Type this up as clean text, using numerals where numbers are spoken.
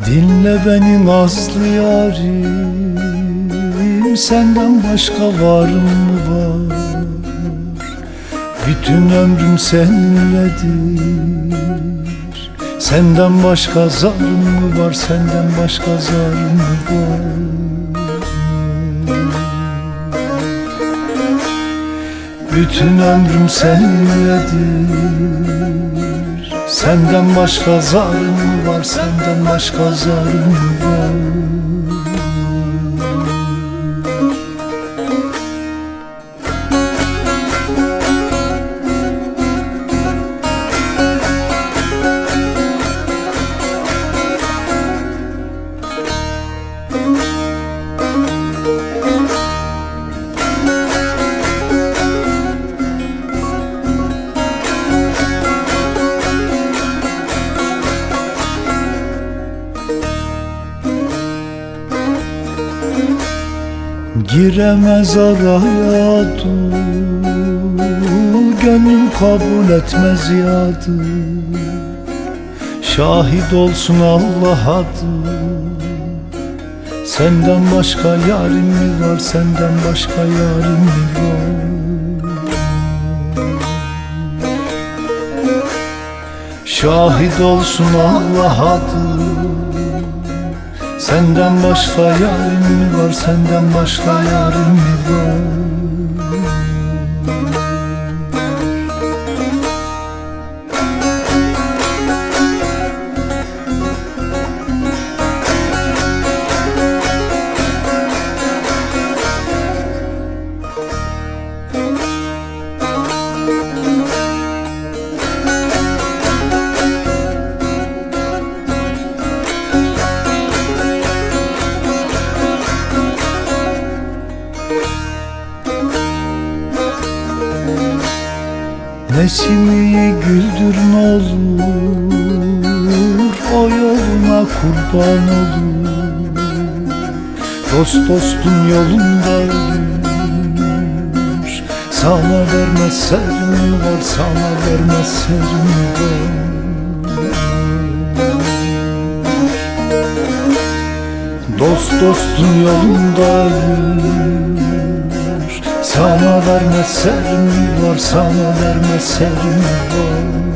Dinle beni nazlı yarim, senden başka var mı var? Bütün ömrüm seninledir. Senden başka zarım mı var? Senden başka zarım mı var? Bütün ömrüm seninledir. Senden başka zarım mı var? Senden başka zarım mı var? Giremez araya dur, gönlüm kabul etmez yadı. Şahit olsun Allah'adır. Senden başka yarim mi var? Senden başka yarim mi var? Şahit olsun Allah'adır. Senden başka yarim mi var? Senden başka yarim mi var? Nesimi güldür n'olur, o yoluna kurban olur. Dost dostun yolunda yürür. Sana vermez serim var, sana vermez serim var. Dost dostun yolunda yürür. Sana vermez serim var, sana vermez serim var.